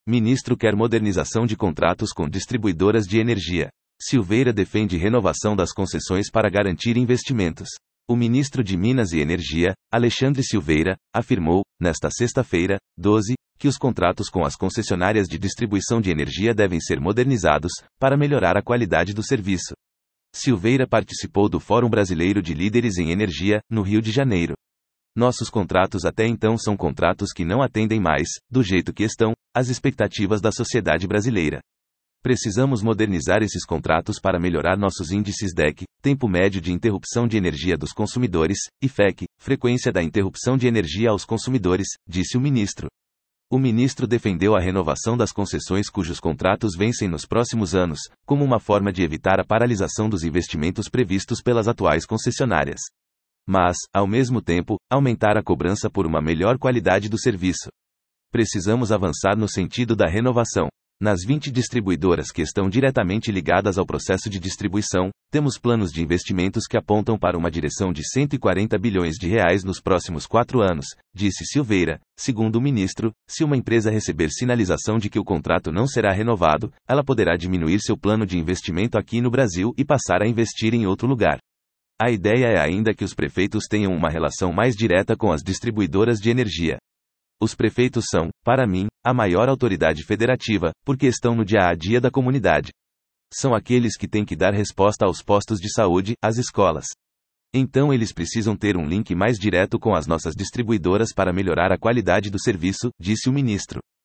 Ministro quer modernização de contratos com distribuidoras de energia. Silveira defende renovação das concessões para garantir investimentos. O ministro de Minas e Energia, Alexandre Silveira, afirmou, nesta sexta-feira, 12, que os contratos com as concessionárias de distribuição de energia devem ser modernizados, para melhorar a qualidade do serviço. Silveira participou do Fórum Brasileiro de Líderes em Energia, no Rio de Janeiro. Nossos contratos até então são contratos que não atendem mais, do jeito que estão, às expectativas da sociedade brasileira. Precisamos modernizar esses contratos para melhorar nossos índices DEC, tempo médio de interrupção de energia dos consumidores, e FEC, frequência da interrupção de energia aos consumidores, disse o ministro. O ministro defendeu a renovação das concessões cujos contratos vencem nos próximos anos, como uma forma de evitar a paralisação dos investimentos previstos pelas atuais concessionárias. Mas, ao mesmo tempo, aumentar a cobrança por uma melhor qualidade do serviço. Precisamos avançar no sentido da renovação. Nas 20 distribuidoras que estão diretamente ligadas ao processo de distribuição, temos planos de investimentos que apontam para uma direção de R$ 140 bilhões nos próximos 4 anos, disse Silveira. Segundo o ministro, se uma empresa receber sinalização de que o contrato não será renovado, ela poderá diminuir seu plano de investimento aqui no Brasil e passar a investir em outro lugar. A ideia é ainda que os prefeitos tenham uma relação mais direta com as distribuidoras de energia. Os prefeitos são, para mim, a maior autoridade federativa, porque estão no dia a dia da comunidade. São aqueles que têm que dar resposta aos postos de saúde, às escolas. Então eles precisam ter um link mais direto com as nossas distribuidoras para melhorar a qualidade do serviço, disse o ministro.